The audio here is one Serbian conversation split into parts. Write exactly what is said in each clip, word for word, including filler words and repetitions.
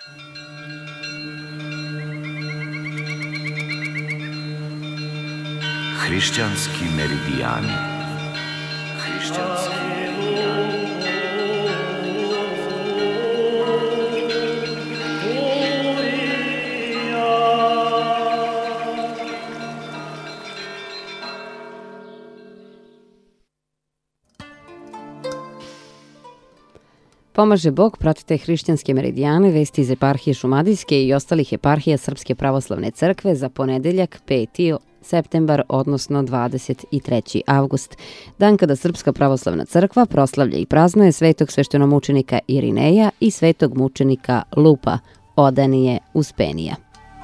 Hrišćanski meridijani. Hrišćanski meridijani. Pomaže Bog, pratite hrišćanske meridijane, vesti iz eparhije Šumadijske i ostalih eparhija Srpske pravoslavne crkve za ponedeljak peti septembar, odnosno dvadeset treći avgust, dan kada Srpska pravoslavna crkva proslavlja i praznuje svetog sveštenomučenika Irineja i svetog mučenika Lupa, Odanije Uspenija.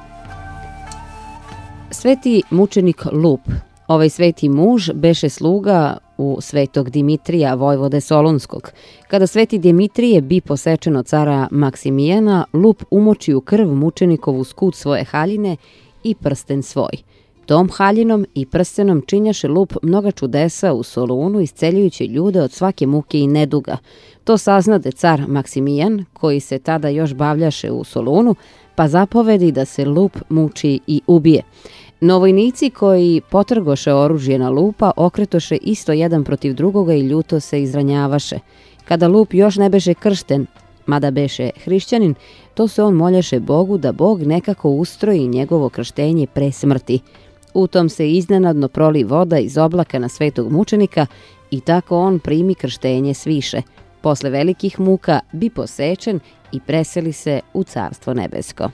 Sveti mučenik Lup. Ovaj sveti muž beše sluga u svetog Dimitrija, vojvode Solunskog. Kada sveti Dimitrije bi posečen od cara Maksimijana, Lup umoči u krv mučenikovu skut svoje haljine i prsten svoj. Tom haljinom i prstenom činjaše Lup mnoga čudesa u Solunu, isceljujući ljude od svake muke i neduga. To saznade car Maksimijan, koji se tada još bavljaše u Solunu, pa zapovedi da se Lup muči i ubije. No vojnici koji potrgoše oružje na Lupa okretoše isto jedan protiv drugoga i ljuto se izranjavaše. Kada Lup još ne beše kršten, mada beše hrišćanin, to se on molješe Bogu da Bog nekako ustroji njegovo krštenje pre smrti. U tom se iznenadno proli voda iz oblaka na svetog mučenika i tako on primi krštenje sviše. Posle velikih muka bi posečen i preseli se u Carstvo nebesko.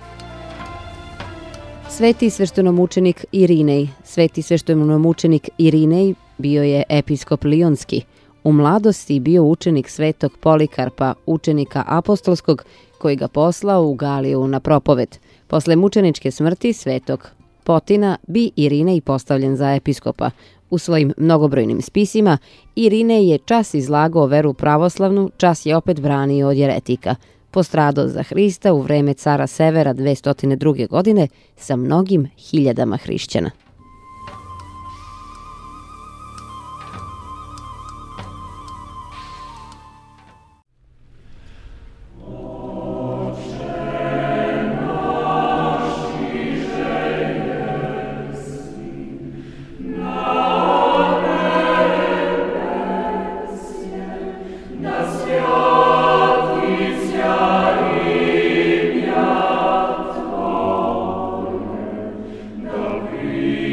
Sveti sveštenomučenik Irinej. Sveti sveštenomučenik Irinej bio je episkop Lionski. U mladosti bio učenik svetog Polikarpa, učenika apostolskog, koji ga poslao u Galiju na propoved. Posle mučeničke smrti svetog Potina bi Irinej postavljen za episkopa. U svojim mnogobrojnim spisima Irinej je čas izlagao veru pravoslavnu, čas je opet branio od jeretika. Postradao za Hrista u vreme cara Severa dvesta druge. godine sa mnogim hiljadama hrišćana. Be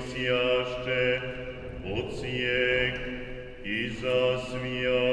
prosjašće od svijeg i zasvija.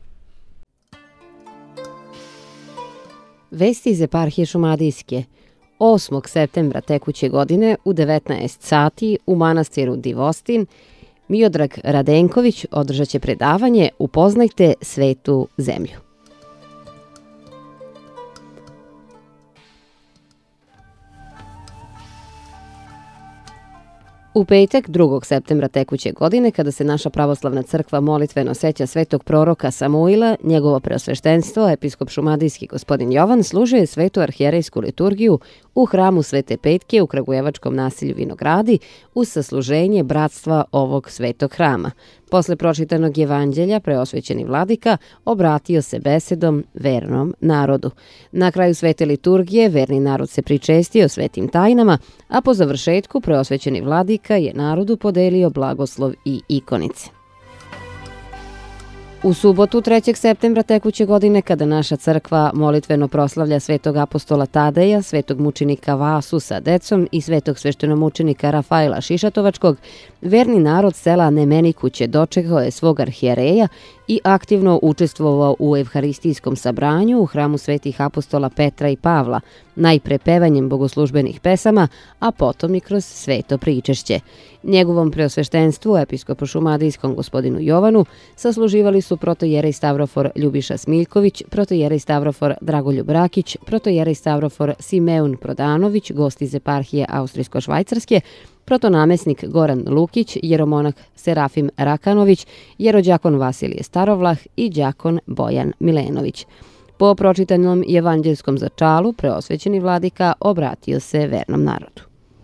Vesti iz eparhije Šumadijske. osmog septembra tekuće godine u devetnaest sati u manastiru Divostin Miodrag Radenković održat će predavanje Upoznajte svetu zemlju. U petak, drugog septembra tekuće godine, kada se naša pravoslavna crkva molitveno seća svetog proroka Samuila, njegovo preosveštenstvo, episkop šumadijski gospodin Jovan, služuje svetu arhijerejsku liturgiju u hramu Svete Petke u kragujevačkom naselju Vinogradi uz sasluženje bratstva ovog svetog hrama. Posle pročitanog evanđelja, preosvećeni vladika obratio se besedom vernom narodu. Na kraju svete liturgije verni narod se pričestio svetim tajnama, a po završetku preosvećeni vladika je narodu podelio blagoslov i ikonice. U subotu, trećeg septembra tekuće godine, kada naša crkva molitveno proslavlja svetog apostola Tadeja, svetog mučenika Vasu sa decom i svetog sveštenomučenika Rafaela Šišatovačkog, verni narod sela Nemenikuće dočekao je svog arhijereja i aktivno učestvovao u evharistijskom sabranju u hramu svetih apostola Petra i Pavla, najpre pevanjem bogoslužbenih pesama, a potom i kroz sveto pričešće. Njegovom preosveštenstvu, episkopu šumadijskom gospodinu Jovanu, sasluživali su protojerej Stavrofor Ljubiša Smiljković, protojerej Stavrofor Dragoljub Rakić, protojerej Stavrofor Simeun Prodanović, gost iz eparhije Austrijsko-Švajcarske, protonamesnik Goran Lukić, jeromonak Serafim Rakanović, jerođakon Vasilije Starovlah i đakon Bojan Milenović. Po pročitanom evanđelskom začalu, preosvećeni vladika obratio se vernom narodu.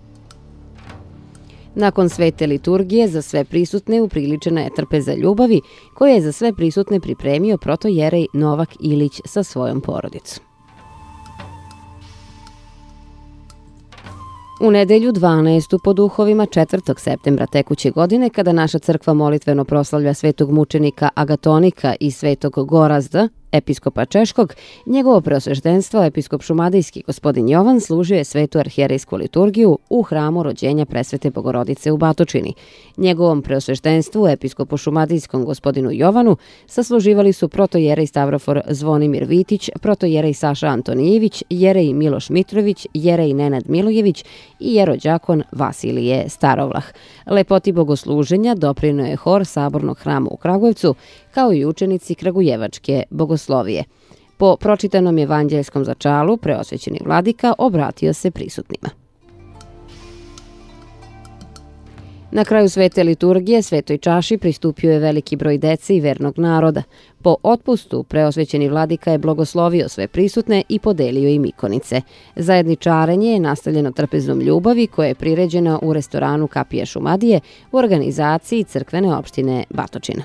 Nakon svete liturgije za sve prisutne upriličena je trpeza ljubavi koje je za sve prisutne pripremio protojerej Novak Ilić sa svojom porodicom. U nedelju dvanaestu po duhovima četvrtog septembra tekuće godine, kada naša crkva molitveno proslavlja svetog mučenika Agatonika i svetog Gorazda, episkopa Češkog, njegovo preosveštenstvo, episkop šumadijski gospodin Jovan, služio je svetu arhijerejsku liturgiju u hramu rođenja presvete Bogorodice u Batočini. Njegovom preosveštenstvu, episkopu šumadijskom gospodinu Jovanu, sasluživali su protojerej Stavrofor Zvonimir Vitić, protojerej Saša Antonijević, jerej Miloš Mitrović, jerej Nenad Milojević i jerođakon Vasilije Starovlah. Lepoti bogosluženja doprineo je hor Sabornog hrama u Kragujevcu, kao i učenici Kragujevačke bogoslovije. Po pročitanom evanđelskom začalu, preosvećeni vladika obratio se prisutnima. Na kraju svete liturgije svetoj čaši pristupio je veliki broj dece i vernog naroda. Po otpustu preosvećeni vladika je blagoslovio sve prisutne i podelio im ikonice. Zajedničarenje je nastavljeno trpezom ljubavi koja je priređena u restoranu Kapije Šumadije u organizaciji crkvene opštine Batočina.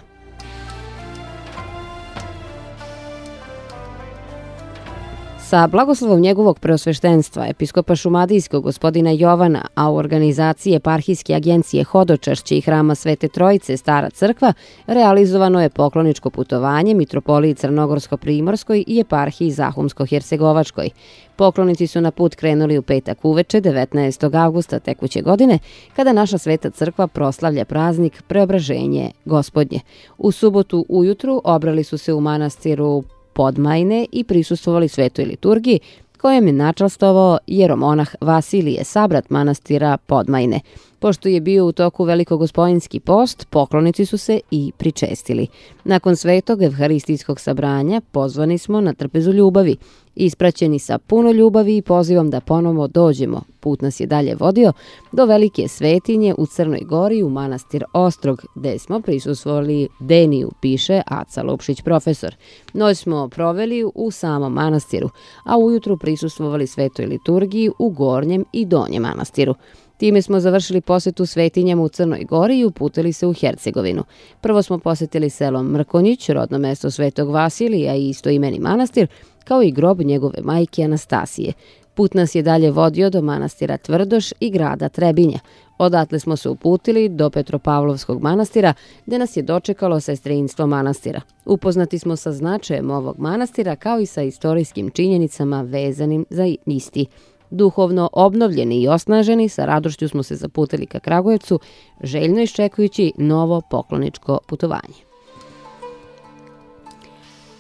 Sa blagoslovom njegovog preosveštenstva, episkopa šumadijskog gospodina Jovana, a u organizaciji eparhijske agencije Hodočašće i hrama Svete Trojice Stara crkva, realizovano je pokloničko putovanje mitropoliji Crnogorsko-Primorskoj i eparhiji Zahumsko-Hercegovačkoj. Poklonici su na put krenuli u petak uveče, devetnaestog avgusta tekuće godine, kada naša Sveta crkva proslavlja praznik Preobraženje Gospodnje. U subotu ujutru obrali su se u manastiru Podmajne i prisustvovali svetoj liturgiji, kojem je načastvovao jeromonah Vasilije, sabrat manastira Podmajne. Pošto je bio u toku velikogospojinski post, poklonici su se i pričestili. Nakon svetog evharistijskog sabranja pozvani smo na trpezu ljubavi. Ispraćeni sa puno ljubavi i pozivom da ponovo dođemo, put nas je dalje vodio, do velike svetinje u Crnoj Gori u manastir Ostrog, gde smo prisustvovali Deniju, piše Aca Lupšić profesor. Noć smo proveli u samom manastiru, a ujutru prisustvovali svetoj liturgiji u Gornjem i Donjem manastiru. Time smo završili posetu svetinjama u Crnoj Gori i uputili se u Hercegovinu. Prvo smo posetili selo Mrkonjić, rodno mesto svetog Vasilija i istoimeni manastir, kao i grob njegove majke Anastasije. Put nas je dalje vodio do manastira Tvrdoš i grada Trebinja. Odatle smo se uputili do Petropavlovskog manastira, gde nas je dočekalo sestrinstvo manastira. Upoznati smo sa značajem ovog manastira, kao i sa istorijskim činjenicama vezanim za isti. Duhovno obnovljeni i osnaženi, sa radošću smo se zaputili ka Kragujevcu, željno iščekujući novo pokloničko putovanje.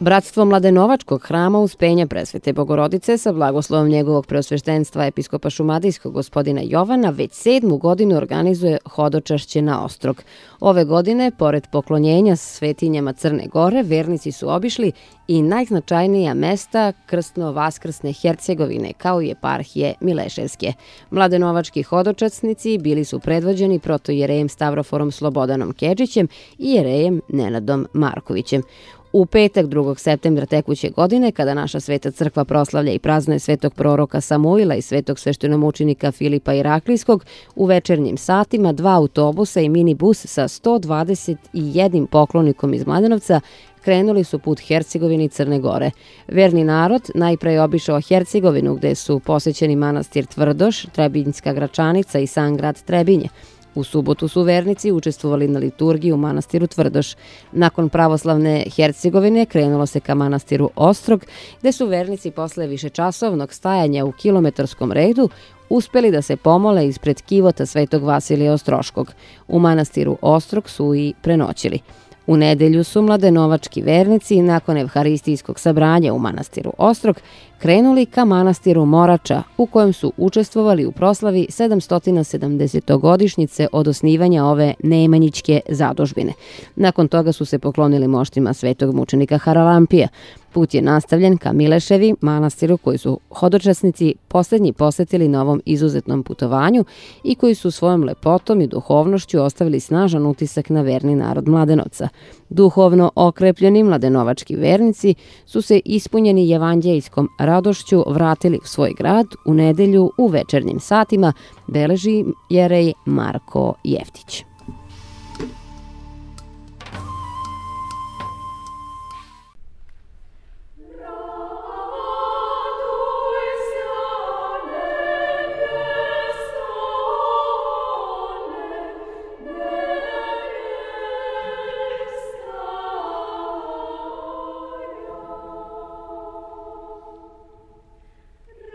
Bratstvo Mladenovačkog hrama Uspenja Presvete Bogorodice sa blagoslovom njegovog preosveštenstva episkopa šumadijskog gospodina Jovana već sedmu godinu organizuje hodočašće na Ostrog. Ove godine, pored poklonjenja svetinjama Crne Gore, vernici su obišli i najznačajnija mesta krstno-vaskrsne Hercegovine, kao i eparhije Mileševske. Mladenovački hodočasnici bili su predvođeni protojerejem Stavroforom Slobodanom Kedžićem i jerejem Nenadom Markovićem. U petak drugog septembra tekuće godine, kada naša sveta crkva proslavlja i praznuje svetog proroka Samuila i svetog sveštenomučenika Filipa Iraklijskog, u večernjim satima dva autobusa i minibus sa sto dvadeset jednim poklonikom iz Mladenovca krenuli su put Hercegovine i Crne Gore. Verni narod najpre je obišao Hercegovinu, gde su posećeni manastir Tvrdoš, Trebinjska Gračanica i sam grad Trebinje. U subotu su vernici učestvovali na liturgiji u manastiru Tvrdoš. Nakon pravoslavne Hercegovine krenulo se ka manastiru Ostrog, gde su vernici posle višečasovnog stajanja u kilometarskom redu uspeli da se pomole ispred kivota svetog Vasilija Ostroškog. U manastiru Ostrog su i prenoćili. U nedelju su mladenovački vernici nakon evharistijskog sabranja u manastiru Ostrog krenuli ka manastiru Morača, u kojem su učestvovali u proslavi sedamstosedamdesetogodišnjice od osnivanja ove Nemanjićke zadužbine. Nakon toga su se poklonili moštima svetog mučenika Haralampija. Put je nastavljen ka Mileševi, manastiru koji su hodočasnici poslednji posetili na ovom izuzetnom putovanju i koji su svojom lepotom i duhovnošću ostavili snažan utisak na verni narod Mladenovca. Duhovno okrepljeni mladenovački vernici su se ispunjeni evanđeljskom radošću vratili u svoj grad u nedelju u večernjim satima, beleži jerej Marko Jeftić.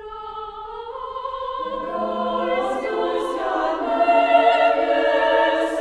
Yes.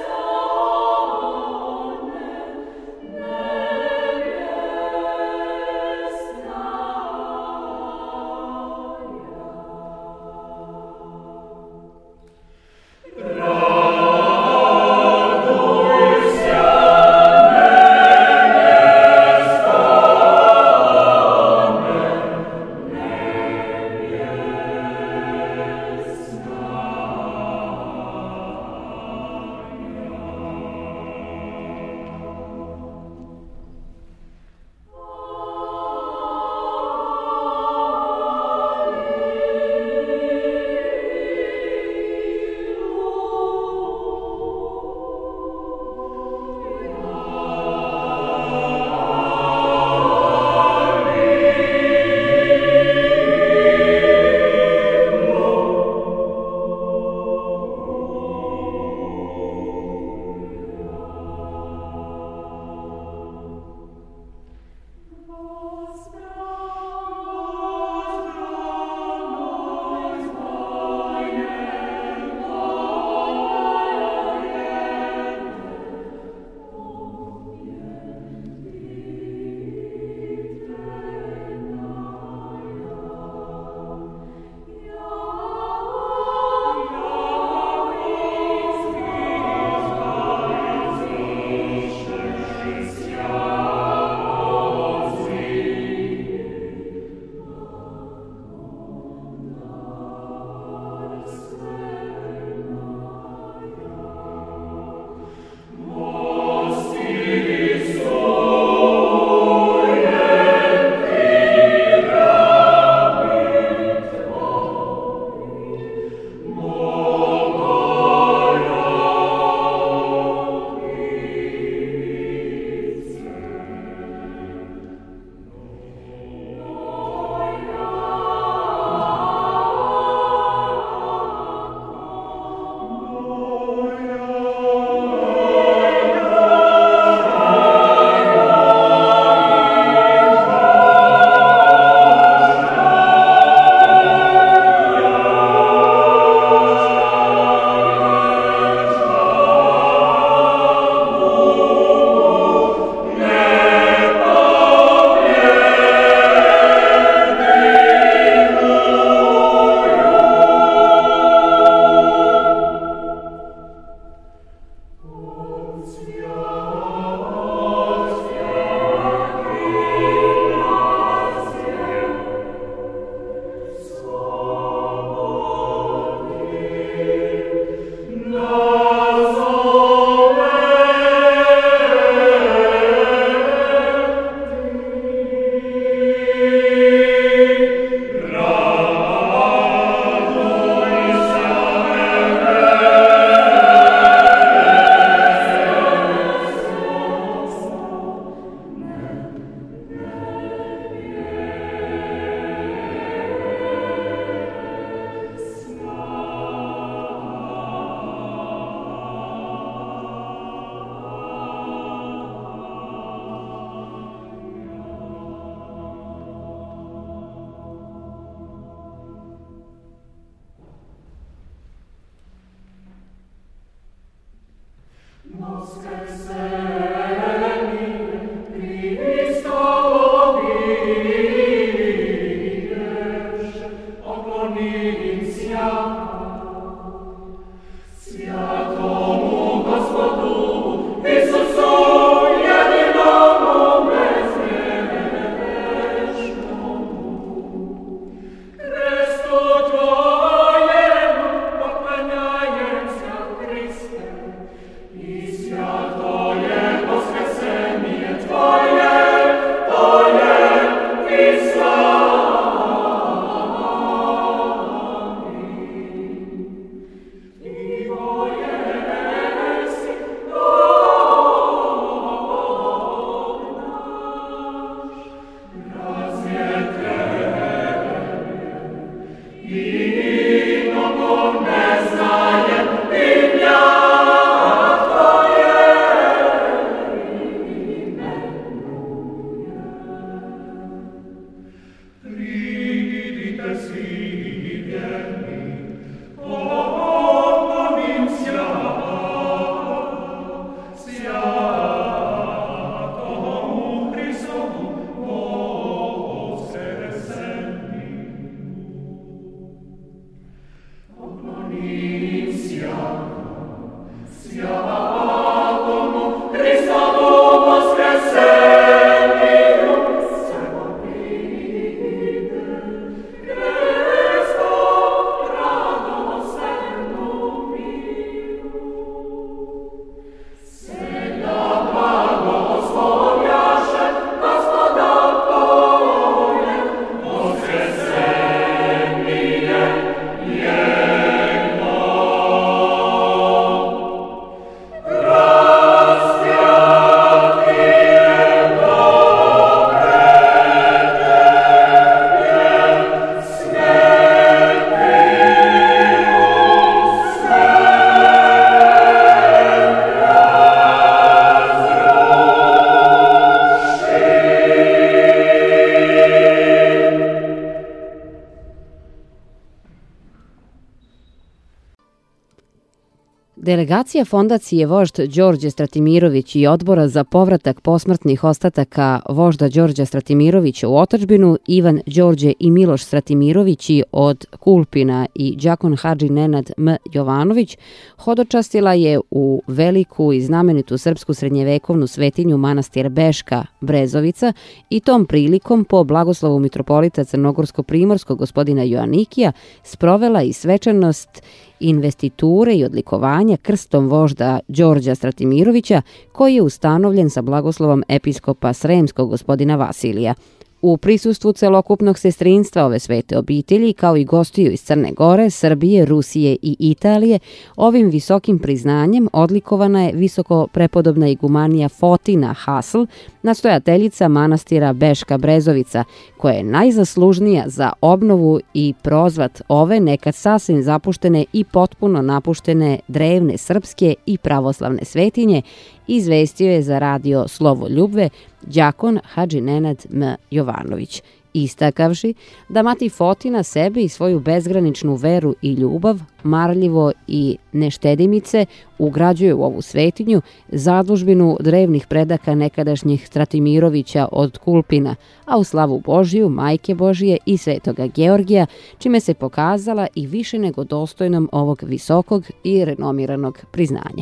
Delegacija fondacije vožd Đorđe Stratimirović i odbora za povratak posmrtnih ostataka vožda Đorđa Stratimirovića u otadžbinu Ivan Đorđe i Miloš Stratimirovići od Kulpina i đakon Hadži Nenad M. Jovanović hodočastila je u veliku i znamenitu srpsku srednjevekovnu svetinju manastir Beška Brezovica i tom prilikom po blagoslovu mitropolita Crnogorsko-primorskog gospodina Joanikija sprovela i svečanost investiture i odlikovanja krstom vožda Đorđa Stratimirovića, koji je ustanovljen sa blagoslovom episkopa Sremskog gospodina Vasilija. U prisustvu celokupnog sestrinstva ove svete obitelji, kao i gostiju iz Crne Gore, Srbije, Rusije i Italije, ovim visokim priznanjem odlikovana je visoko prepodobna igumanija Fotina Hasl, nastojateljica manastira Beška Brezovica, koja je najzaslužnija za obnovu i prozvat ove nekad sasvim zapuštene i potpuno napuštene drevne srpske i pravoslavne svetinje, izvestio je za radio Slovo Ljubve đakon Hadži Nenad M. Jovanović, istakavši da mati Fotina sebe i svoju bezgraničnu veru i ljubav, marljivo i neštedimice ugrađuje u ovu svetinju, zadužbinu drevnih predaka nekadašnjih Stratimirovića od Kulpina, a u slavu Božiju, Majke Božije i Svetoga Georgija, čime se pokazala i više nego dostojnom ovog visokog i renomiranog priznanja.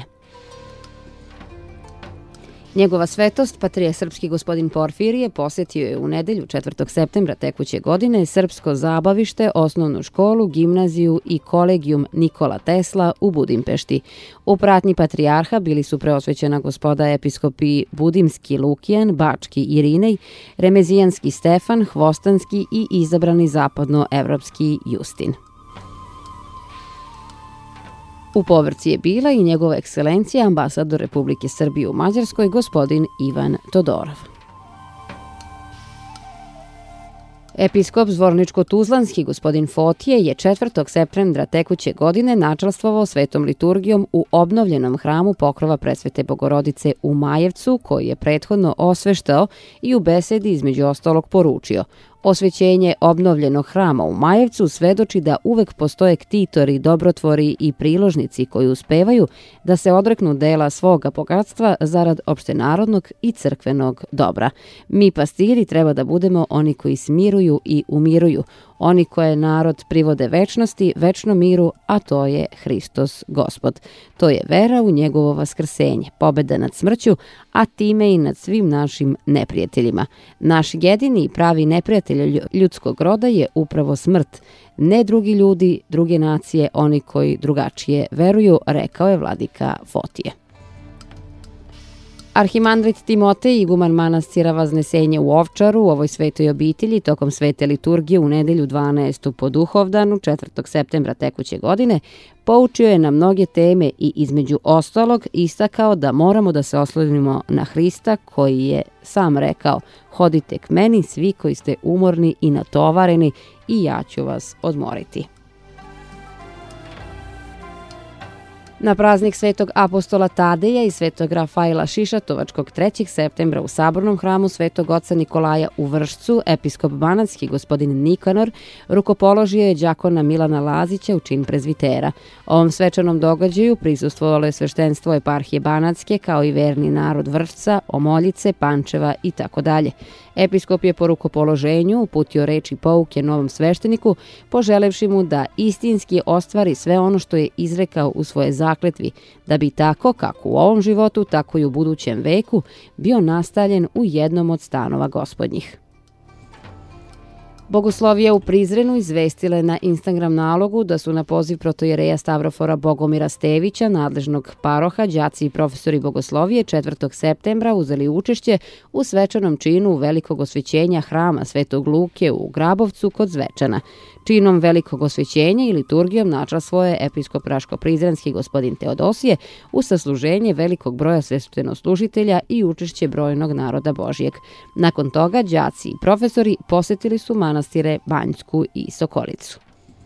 Njegova svetost, patrija srpski gospodin Porfirije, posjetio je u nedelju četvrtog septembra tekuće godine Srpsko zabavište, osnovnu školu, gimnaziju i kolegijum Nikola Tesla u Budimpešti. U pratnji patrijarha bili su preosvećena gospoda episkopi Budimski Lukijan, Bački Irinej, Remezijanski Stefan, Hvostanski i izabrani zapadnoevropski Justin. U povrci je bila i njegova ekscelencija ambasador Republike Srbije u Mađarskoj, gospodin Ivan Todorov. Episkop Zvorničko-Tuzlanski gospodin Fotije je četvrtog septembra tekuće godine načastvovao svetom liturgijom u obnovljenom hramu Pokrova Presvete Bogorodice u Majevcu, koji je prethodno osveštao i u besedi između ostalog poručio: osvećenje obnovljenog hrama u Majevcu svedoči da uvek postoje ktitori, dobrotvori i priložnici koji uspevaju da se odreknu dela svoga bogatstva zarad opštenarodnog i crkvenog dobra. Mi pastiri treba da budemo oni koji smiruju i umiruju, oni koje narod privode večnosti, večnom miru, a to je Hristos Gospod. To je vera u njegovo vaskrsenje, pobeda nad smrću, a time i nad svim našim neprijateljima. Naš jedini i pravi neprijatelj ljudskog roda je upravo smrt, ne drugi ljudi, druge nacije, oni koji drugačije veruju, rekao je vladika Fotije. Arhimandrit Timotej, iguman manastira Vaznesenje u Ovčaru, u ovoj svetoj obitelji, tokom svete liturgije u nedelju dvanaestu po Duhovdanu, četvrtog septembra tekuće godine, poučio je na mnoge teme i između ostalog istakao da moramo da se oslonimo na Hrista, koji je sam rekao: hodite k meni svi koji ste umorni i natovareni i ja ću vas odmoriti. Na praznik svetog apostola Tadeja i svetog Rafaila Šišatovačkog trećeg septembra u sabornom hramu svetog oca Nikolaja u Vršcu, episkop banatski gospodin Nikanor rukopoložio je đakona Milana Lazića u čin prezvitera. Ovom svečanom događaju prisustvovalo je sveštenstvo eparhije Banatske, kao i verni narod Vršca, Omoljice, Pančeva i tako dalje. Episkop je po rukopoloženju uputio reči pouke novom svešteniku, poželevši mu da istinski ostvari sve ono što je izrekao u svoje zakletvi, da bi tako, kako u ovom životu, tako i u budućem veku, bio nastaljen u jednom od stanova gospodnjih. Bogoslovija u Prizrenu izvestila je na Instagram nalogu da su na poziv protojereja Stavrofora Bogomira Stevića, nadležnog paroha, đaci i profesori bogoslovije četvrtog septembra uzeli učešće u svečanom činu velikog osvećenja hrama Svetog Luke u Grabovcu kod Zvečana. Činom velikog osvećenja i liturgijom načastvovao je episkop Raško-Prizrenski gospodin Teodosije u sasluženje velikog broja sveštenoslužitelja i učešće brojnog naroda Božijeg. Nakon toga đaci i profesori posetili su manastire Banjsku i Sokolicu.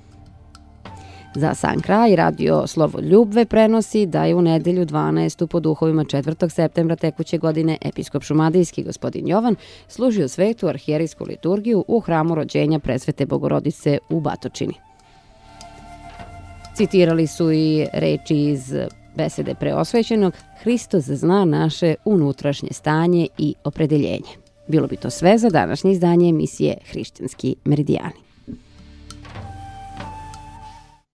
Za sam kraj, radio Slovo Ljubve prenosi da je u nedelju dvanaestu po duhovima četvrtog septembra tekuće godine episkop šumadijski gospodin Jovan služio svetu arhijerijsku liturgiju u hramu rođenja Presvete Bogorodice u Batočini. Citirali su i reči iz besede preosvećenog Hristos zna naše unutrašnje stanje i opredeljenje. Bilo bi to sve za današnje izdanje emisije Hrišćanski meridijani.